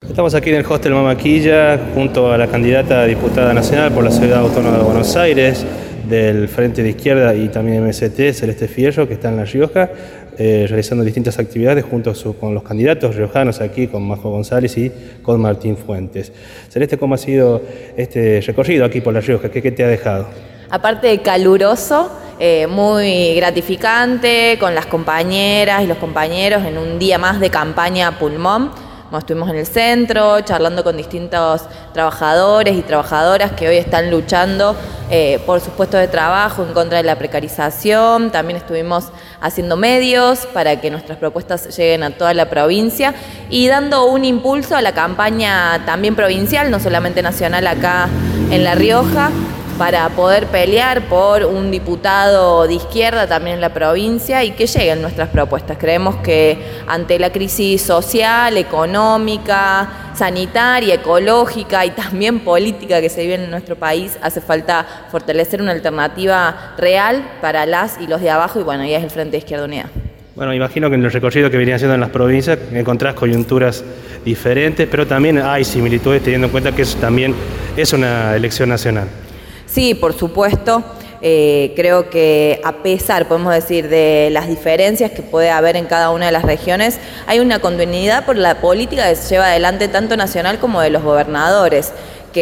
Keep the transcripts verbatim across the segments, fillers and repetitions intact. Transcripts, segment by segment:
Estamos aquí en el hostel Mamaquilla junto a la candidata a diputada nacional por la Ciudad Autónoma de Buenos Aires del Frente de Izquierda y también M S T, Celeste Fierro, que está en La Rioja, eh, realizando distintas actividades junto a su, con los candidatos riojanos aquí, con Majo González y con Martín Fuentes. Celeste, ¿cómo ha sido este recorrido aquí por La Rioja? ¿Qué, qué te ha dejado? Aparte de caluroso, eh, muy gratificante con las compañeras y los compañeros en un día más de campaña pulmón. Bueno, estuvimos en el centro charlando con distintos trabajadores y trabajadoras que hoy están luchando eh, por sus puestos de trabajo en contra de la precarización. También estuvimos haciendo medios para que nuestras propuestas lleguen a toda la provincia y dando un impulso a la campaña también provincial, no solamente nacional acá en La Rioja, para poder pelear por un diputado de izquierda también en la provincia y que lleguen nuestras propuestas. Creemos que ante la crisis social, económica, sanitaria, ecológica y también política que se vive en nuestro país, hace falta fortalecer una alternativa real para las y los de abajo, y bueno, ya es el Frente de Izquierda Unida. Bueno, imagino que en el recorrido que venían haciendo en las provincias encontrás coyunturas diferentes, pero también hay similitudes teniendo en cuenta que eso también es una elección nacional. Sí, por supuesto. Eh, creo que a pesar, podemos decir, de las diferencias que puede haber en cada una de las regiones, hay una continuidad por la política que se lleva adelante tanto nacional como de los gobernadores,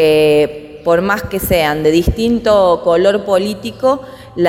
que por más que sean de distinto color político,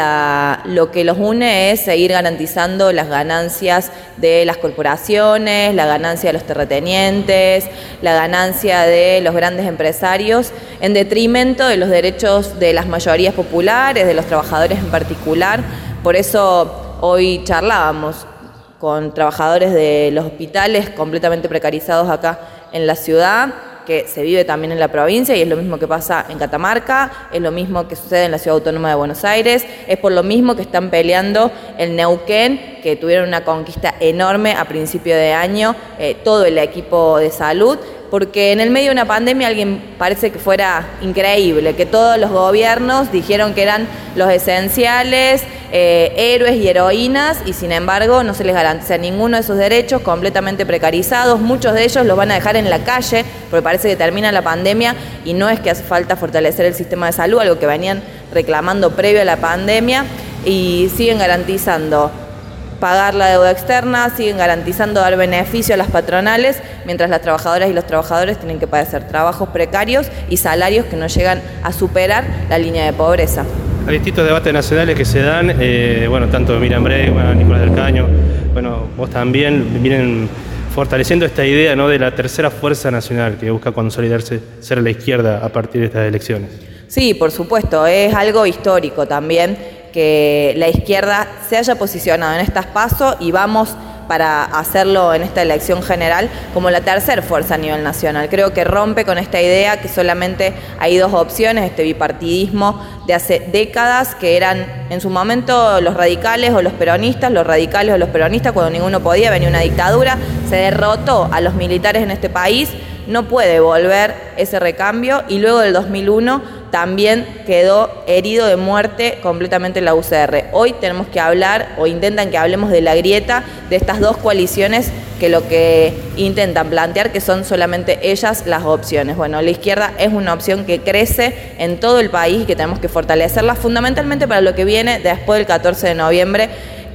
La, lo que los une es seguir garantizando las ganancias de las corporaciones, la ganancia de los terratenientes, la ganancia de los grandes empresarios, en detrimento de los derechos de las mayorías populares, de los trabajadores en particular. Por eso hoy charlábamos con trabajadores de los hospitales completamente precarizados acá en la ciudad, que se vive también en la provincia y es lo mismo que pasa en Catamarca, es lo mismo que sucede en la Ciudad Autónoma de Buenos Aires, es por lo mismo que están peleando en Neuquén, que tuvieron una conquista enorme a principio de año, eh, todo el equipo de salud, porque en el medio de una pandemia alguien parece que fuera increíble, que todos los gobiernos dijeron que eran los esenciales, eh, héroes y heroínas, y sin embargo no se les garantiza ninguno de esos derechos, completamente precarizados. Muchos de ellos los van a dejar en la calle, porque parece que termina la pandemia y no es que hace falta fortalecer el sistema de salud, algo que venían reclamando previo a la pandemia, y siguen garantizando pagar la deuda externa, siguen garantizando dar beneficio a las patronales, mientras las trabajadoras y los trabajadores tienen que padecer trabajos precarios y salarios que no llegan a superar la línea de pobreza. Hay distintos debates nacionales que se dan, eh, bueno, tanto Miriam Bregman, bueno, Nicolás del Caño, bueno, vos también, vienen fortaleciendo esta idea, ¿no?, de la tercera fuerza nacional que busca consolidarse, ser la izquierda a partir de estas elecciones. Sí, por supuesto, es algo histórico también que la izquierda se haya posicionado en estas PASO y vamos para hacerlo en esta elección general como la tercera fuerza a nivel nacional. Creo que rompe con esta idea que solamente hay dos opciones, este bipartidismo de hace décadas, que eran en su momento los radicales o los peronistas, los radicales o los peronistas, cuando ninguno podía, venía una dictadura, se derrotó a los militares en este país, no puede volver ese recambio, y luego del dos mil uno también quedó herido de muerte completamente la U C R. Hoy tenemos que hablar, o intentan que hablemos de la grieta de estas dos coaliciones que lo que intentan plantear que son solamente ellas las opciones. Bueno, la izquierda es una opción que crece en todo el país y que tenemos que fortalecerla fundamentalmente para lo que viene después del catorce de noviembre,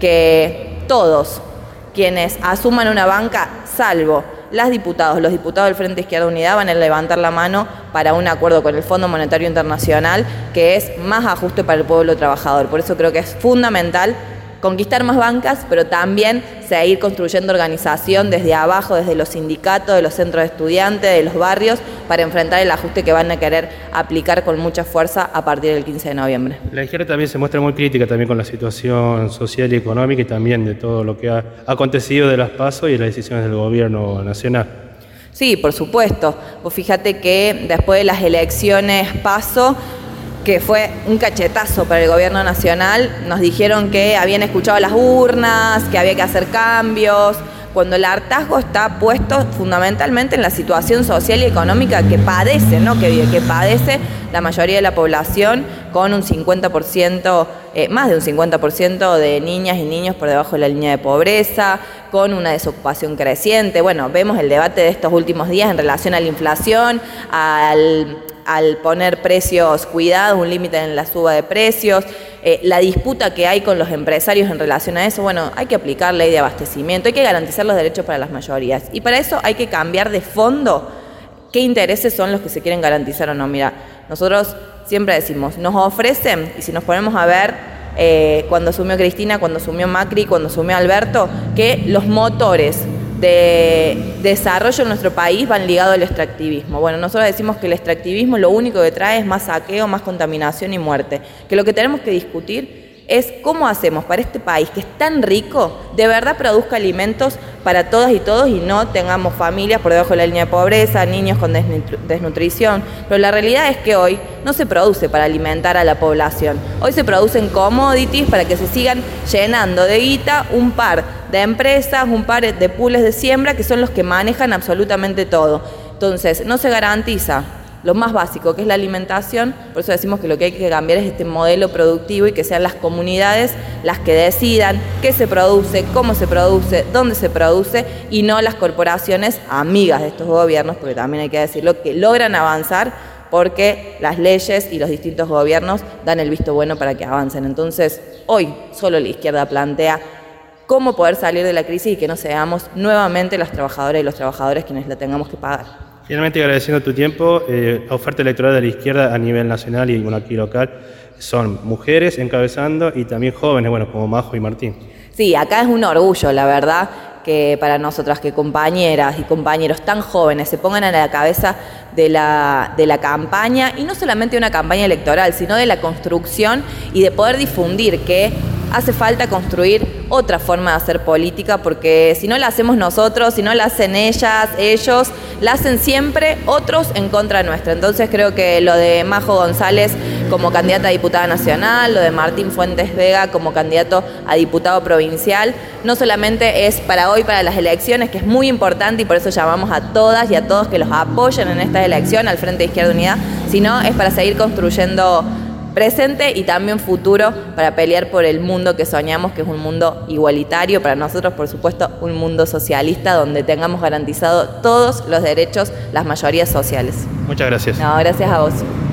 que todos quienes asuman una banca, salvo las diputados, los diputados del Frente Izquierda Unida, van a levantar la mano para un acuerdo con el Fondo Monetario Internacional que es más ajuste para el pueblo trabajador. Por eso creo que es fundamental conquistar más bancas, pero también seguir construyendo organización desde abajo, desde los sindicatos, de los centros de estudiantes, de los barrios, para enfrentar el ajuste que van a querer aplicar con mucha fuerza a partir del quince de noviembre. La izquierda también se muestra muy crítica también con la situación social y económica y también de todo lo que ha acontecido de las PASO y las decisiones del gobierno nacional. Sí, por supuesto. Pues fíjate que después de las elecciones PASO, que fue un cachetazo para el gobierno nacional, nos dijeron que habían escuchado las urnas, que había que hacer cambios, cuando el hartazgo está puesto fundamentalmente en la situación social y económica que padece, ¿no? que, que padece la mayoría de la población, con un cincuenta por ciento, eh, más de un cincuenta por ciento de niñas y niños por debajo de la línea de pobreza, con una desocupación creciente. Bueno, vemos el debate de estos últimos días en relación a la inflación, al, al poner precios cuidados, un límite en la suba de precios, eh, la disputa que hay con los empresarios en relación a eso. Bueno, hay que aplicar ley de abastecimiento, hay que garantizar los derechos para las mayorías, y para eso hay que cambiar de fondo qué intereses son los que se quieren garantizar o no. Mira, nosotros siempre decimos, nos ofrecen, y si nos ponemos a ver, eh, cuando asumió Cristina, cuando asumió Macri, cuando asumió Alberto, que los motores de desarrollo en nuestro país van ligados al extractivismo. Bueno, nosotros decimos que el extractivismo lo único que trae es más saqueo, más contaminación y muerte, que lo que tenemos que discutir es cómo hacemos para este país, que es tan rico, de verdad produzca alimentos para todas y todos, y no tengamos familias por debajo de la línea de pobreza, niños con desnutrición. Pero la realidad es que hoy no se produce para alimentar a la población. Hoy se producen commodities para que se sigan llenando de guita un par de empresas, un par de pools de siembra, que son los que manejan absolutamente todo. Entonces, no se garantiza lo más básico, que es la alimentación. Por eso decimos que lo que hay que cambiar es este modelo productivo, y que sean las comunidades las que decidan qué se produce, cómo se produce, dónde se produce, y no las corporaciones amigas de estos gobiernos, porque también hay que decirlo, que logran avanzar porque las leyes y los distintos gobiernos dan el visto bueno para que avancen. Entonces, hoy solo la izquierda plantea cómo poder salir de la crisis y que no seamos nuevamente las trabajadoras y los trabajadores quienes la tengamos que pagar. Finalmente, agradeciendo tu tiempo, eh, la oferta electoral de la izquierda a nivel nacional y bueno, aquí local son mujeres encabezando y también jóvenes, bueno, como Majo y Martín. Sí, acá es un orgullo, la verdad, que para nosotras, que compañeras y compañeros tan jóvenes se pongan a la cabeza de la, de la campaña, y no solamente una campaña electoral, sino de la construcción y de poder difundir que hace falta construir otra forma de hacer política, porque si no la hacemos nosotros, si no la hacen ellas, ellos, la hacen siempre otros en contra nuestra. Entonces creo que lo de Majo González como candidata a diputada nacional, lo de Martín Fuentes Vega como candidato a diputado provincial, no solamente es para hoy, para las elecciones, que es muy importante, y por eso llamamos a todas y a todos que los apoyen en esta elección al Frente de Izquierda Unida, sino es para seguir construyendo presente y también futuro, para pelear por el mundo que soñamos, que es un mundo igualitario, para nosotros, por supuesto, un mundo socialista donde tengamos garantizado todos los derechos, las mayorías sociales. Muchas gracias. No, gracias a vos.